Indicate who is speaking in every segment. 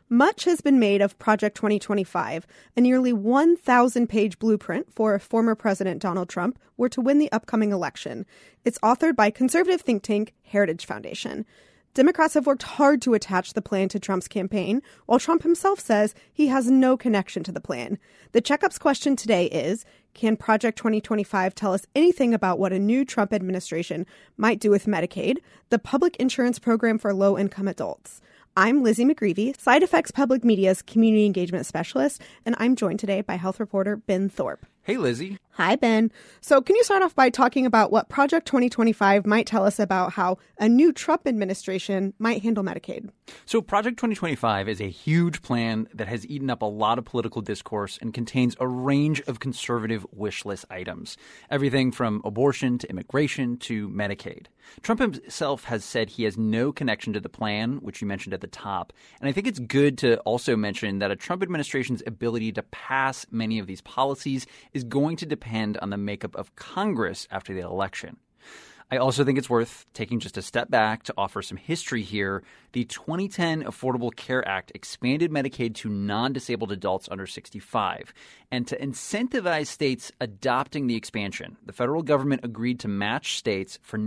Speaker 1: Much has been made of Project 2025, a nearly 1,000-page blueprint for if former President Donald Trump were to win the upcoming election. It's authored by conservative think tank Heritage Foundation. Democrats have worked hard to attach the plan to Trump's campaign, while Trump himself says he has no connection to the plan. The Checkup's question today is, can Project 2025 tell us anything about what a new Trump administration might do with Medicaid, the public insurance program for low-income adults? I'm Lizzie McGreevy, Side Effects Public Media's community engagement specialist, and I'm joined today by health reporter Ben Thorpe.
Speaker 2: Hey, Lizzie.
Speaker 1: Hi, Ben. So can you start off by talking about what Project 2025 might tell us about how a new Trump administration might handle Medicaid?
Speaker 2: So Project 2025 is a huge plan that has eaten up a lot of political discourse and contains a range of conservative wish list items, everything from abortion to immigration to Medicaid. Trump himself has said he has no connection to the plan, which you mentioned at the top. And I think it's good to also mention that a Trump administration's ability to pass many of these policies is going to depend on the makeup of Congress after the election. I also think it's worth taking just a step back to offer some history here. The 2010 Affordable Care Act expanded Medicaid to non-disabled adults under 65. And to incentivize states adopting the expansion, the federal government agreed to match states for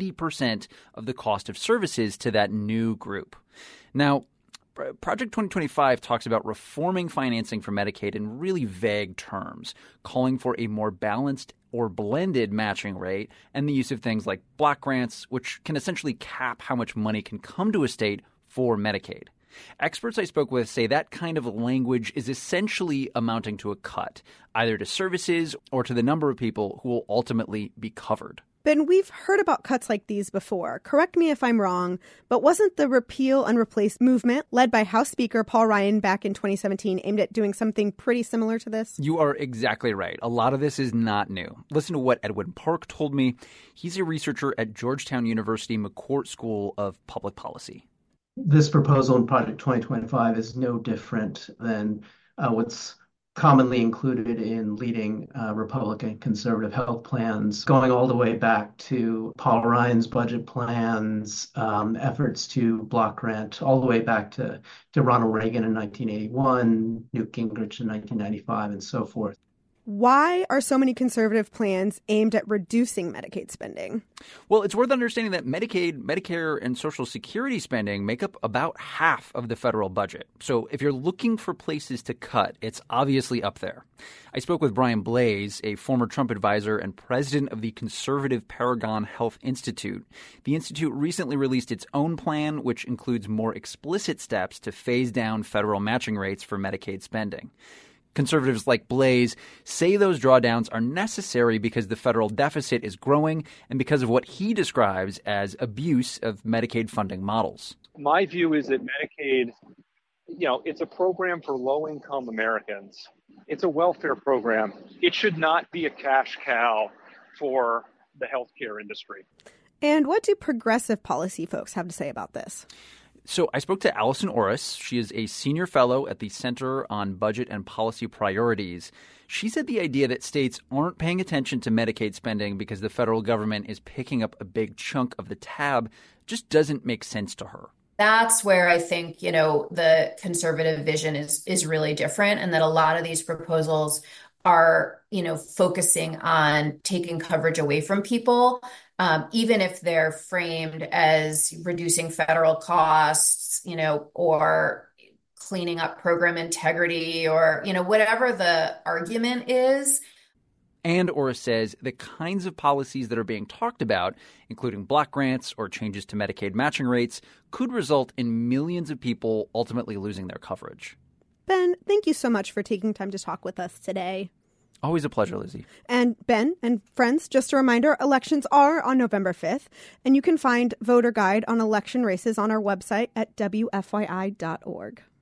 Speaker 2: 90% of the cost of services to that new group. Now, Project 2025 talks about reforming financing for Medicaid in really vague terms, calling for a more balanced or blended matching rate and the use of things like block grants, which can essentially cap how much money can come to a state for Medicaid. Experts I spoke with say that kind of language is essentially amounting to a cut, either to services or to the number of people who will ultimately be covered.
Speaker 1: Ben, we've heard about cuts like these before. Correct me if I'm wrong, but wasn't the Repeal and Replace movement led by House Speaker Paul Ryan back in 2017 aimed at doing something pretty similar to this?
Speaker 2: You are exactly right. A lot of this is not new. Listen to what Edwin Park told me. He's a researcher at Georgetown University McCourt School of Public Policy.
Speaker 3: This proposal in Project 2025 is no different than what's commonly included in leading Republican conservative health plans, going all the way back to Paul Ryan's budget plans, efforts to block grant, all the way back to Ronald Reagan in 1981, Newt Gingrich in 1995, and so forth.
Speaker 1: Why are so many conservative plans aimed at reducing Medicaid spending?
Speaker 2: Well, it's worth understanding that Medicaid, Medicare, and Social Security spending make up about half of the federal budget. So if you're looking for places to cut, it's obviously up there. I spoke with Brian Blais, a former Trump advisor and president of the conservative Paragon Health Institute. The institute recently released its own plan, which includes more explicit steps to phase down federal matching rates for Medicaid spending. Conservatives like Blais say those drawdowns are necessary because the federal deficit is growing and because of what he describes as abuse of Medicaid funding models.
Speaker 4: My view is that Medicaid, it's a program for low-income Americans. It's a welfare program. It should not be a cash cow for the healthcare industry.
Speaker 1: And what do progressive policy folks have to say about this?
Speaker 2: So I spoke to Allison Orris. She is a senior fellow at the Center on Budget and Policy Priorities. She said the idea that states aren't paying attention to Medicaid spending because the federal government is picking up a big chunk of the tab just doesn't make sense to her.
Speaker 5: That's where I think, the conservative vision is really different, and that a lot of these proposals are, focusing on taking coverage away from people, even if they're framed as reducing federal costs, or cleaning up program integrity or, whatever the argument is.
Speaker 2: And Orris says the kinds of policies that are being talked about, including block grants or changes to Medicaid matching rates, could result in millions of people ultimately losing their coverage.
Speaker 1: Ben, thank you so much for taking time to talk with us today.
Speaker 2: Always a pleasure, Lizzie.
Speaker 1: And Ben and friends, just a reminder, elections are on November 5th, and you can find voter guide on election races on our website at WFYI.org.